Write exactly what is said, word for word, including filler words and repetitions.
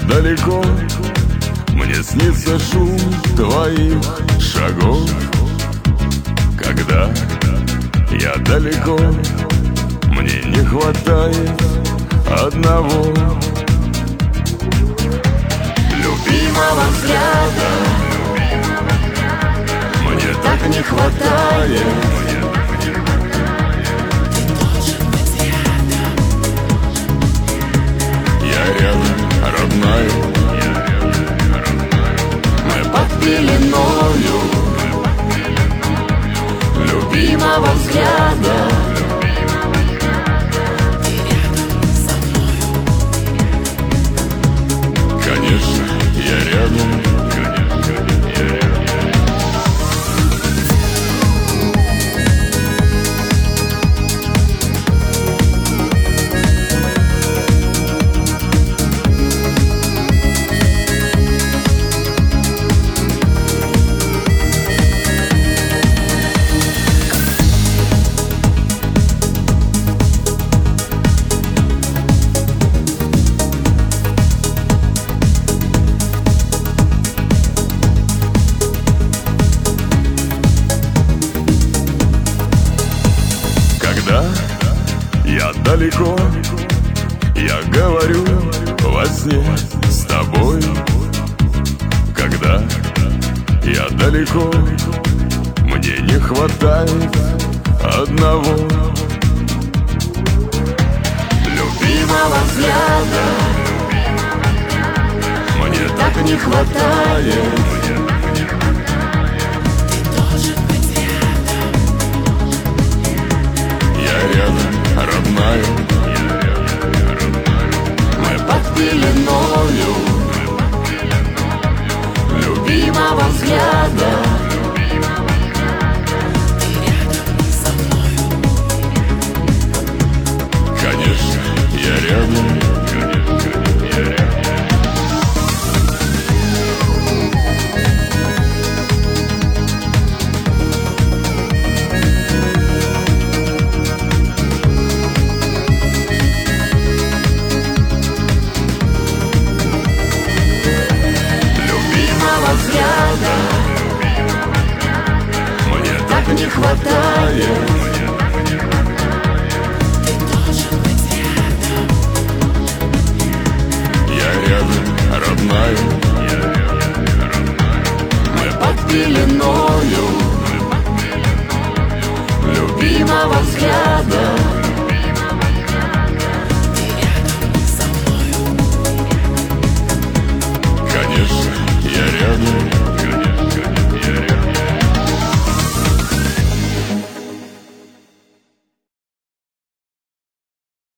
далеко, мне снится шум твоих шагов. Когда я далеко, мне не хватает одного любимого взгляда. Мне так не хватает. Я рядом, родная, мы под пеленою любимого взгляда. Конечно, я рядом. Когда я далеко, я говорю во сне с тобой. Когда я далеко, мне не хватает одного любимого взгляда. Мне так не хватает. Рядом, родная, мы под пеленою любимого взгляда. Конечно, я рядом. Взгляда мне так не хватает.